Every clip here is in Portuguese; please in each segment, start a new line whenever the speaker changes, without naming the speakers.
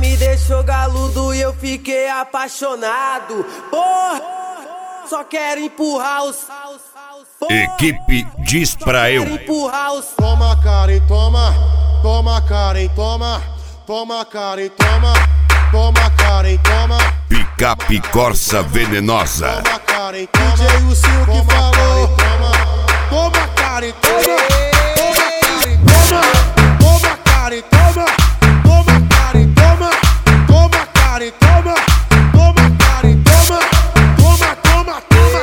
me deixou galudo e eu fiquei apaixonado. Porra, só quero empurrar os...
Equipe diz pra eu.
Toma Karen, toma, toma Karen, toma, toma Karen, toma, toma Karen, toma.
Picape Corsa Venenosa.
Toma Karen, toma. DJ Lucinho que falou. Toma Karen, toma, toma Karen, toma, toma Karen, toma, toma Karen, toma, toma Karen, toma, toma Karen, toma, toma, toma, toma.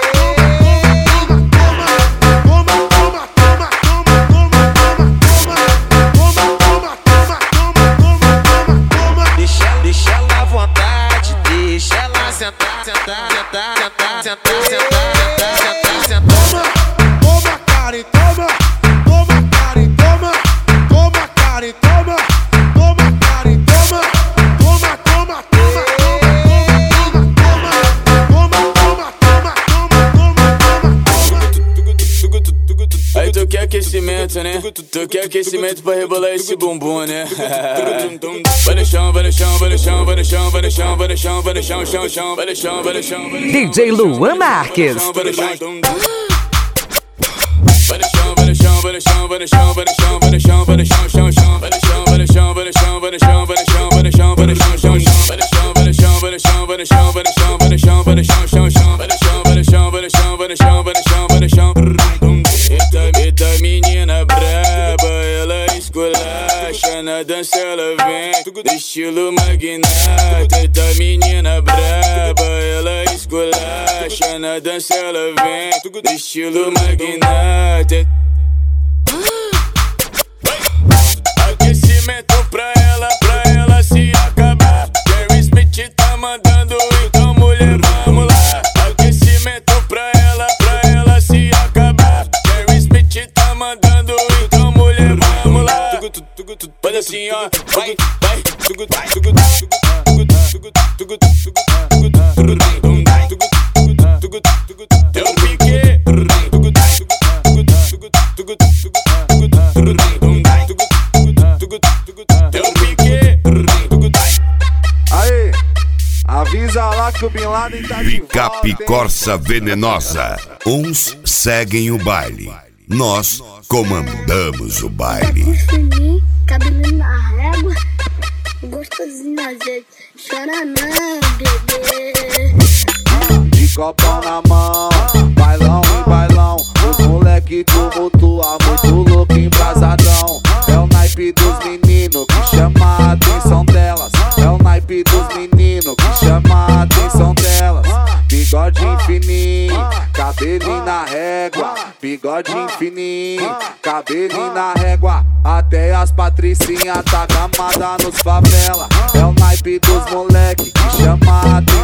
Toma Karen, toma, toma Karen, toma, toma Karen, toma, toma Karen, toma, toma, toma, toma, toma.
Aí tu quer aquecimento, né? Tu quer aquecimento pra rebolar esse bumbum, né? Vai no chão, vai no chão, vai no chão, vai no chão, vai no chão, vai no chão, vai no chão, chão, chão, vai no chão, vai no chão.
DJ Luan Marques.
Vai no chão, vai no chão, vai no chão, vai no chão, vai no chão, vai no chão, vai no chão, vai no chão, chão, chão. Vai no chão, vai no chão, vai no chão, vai no chão, vai no chão, vai no chão, vai no chão, chão, chão. Vai no chão, vai no chão, vai no chão, vai no chão, vai no chão, vai no chão, vai no chão, chão, chão. Vai no chão, vai no chão, vai no chão, vai no chão, vai no chão, vai no chão. Eita menina braba, ela esculacha, na dança ela vem do estilo magnata. Eita menina braba, ela esculacha, na dança ela vem do estilo magnata. Aquecimento pra ela se acabar. Jerry Smith tá mandando, então mulher vamos lá. Aquecimento pra ela se acabar. Jerry Smith tá mandando, então mulher vamos lá. Faz assim ó, vai, vai. Deu um pique. Deu um pique.
Aí, avisa lá que o Bin Laden tá de volta.
Picape Corsa Venenosa. Uns seguem o baile, nós comandamos o baile.
Cabelinho na régua, gostosinho às vezes, chora não, bebê.
De copão na mão, bailão e bailão. Os moleque tumultua, muito louco, embrasadão. É o naipe dos meninos que chama a atenção delas. É o naipe dos meninos que chama a atenção delas. Bigodinho fininho, cabelinho na régua. Bigodinho fininho, cabelinho na régua. Até as patricinhas tá gamada nos favela. É o naipe dos moleque que chama a atenção.